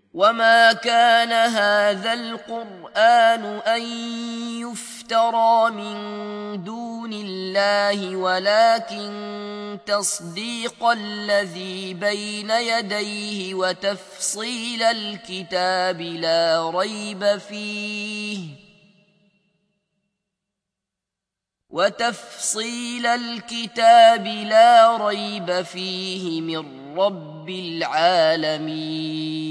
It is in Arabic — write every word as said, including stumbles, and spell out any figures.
وما كان هذا القرآن أن يفترى من دون الله ولكن تصديق الذي بين يديه وتفصيل الكتاب لا ريب فيه وتفصيل الكتاب لا ريب فيه من رب العالمين.